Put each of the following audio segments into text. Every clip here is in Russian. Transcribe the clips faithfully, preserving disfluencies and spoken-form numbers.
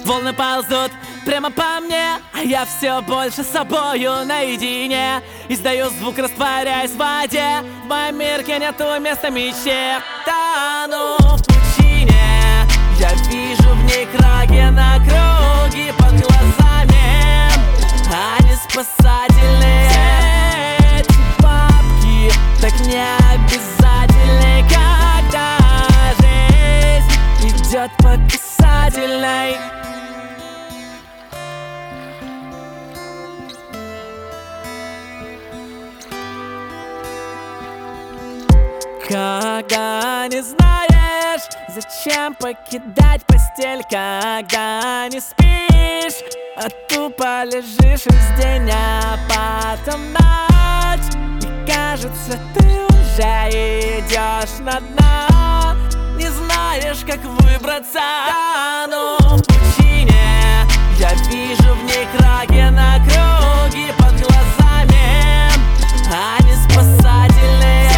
Волны ползут прямо по мне, а я все больше с собою наедине. Издаю звук, растворяясь в воде. В моем мирке нету места мечте. Тону в пучине, я вижу в ней кракен на круги под глазами. Они спасательные, эти бабки так не обязательны, когда жизнь идет по касательной. Когда не знаешь, зачем покидать постель, когда не спишь, а тупо лежишь весь день, а потом ночь, и кажется, ты уже идешь на дно, не знаешь, как выбраться. Тону в пучине, я вижу в ней кракен на круги под глазами. Они спасательные,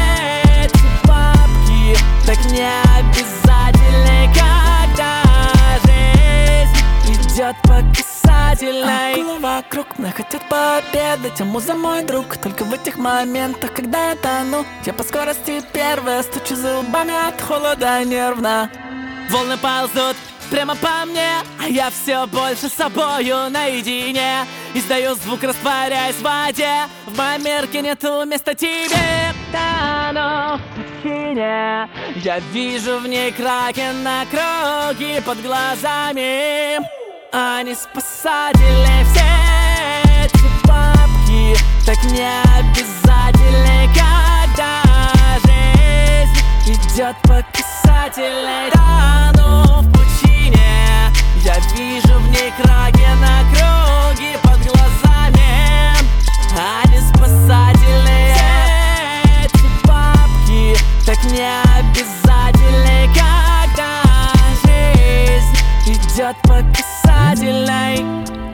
так не обязательны, когда жизнь идет по касательной. Акулы вокруг меня хотят пообедать, а муза мой друг. Только в этих моментах, когда я тону, я по скорости первая, стучу зубами от холода нервно. Волны ползут прямо по мне, а я все больше с собою наедине. Издаю звук, растворяясь в воде. В моем мирке нету места тебе. Тону в пучине, я вижу в ней кракен на круги под глазами. Они спасатели, все эти бабки так не обязательны, когда жизнь идет по касательной. Тону в пучине, я вижу в ней кракен на круги под глазами. Они спасательные, эти бабки так не обязательны, когда жизнь идет по касательной.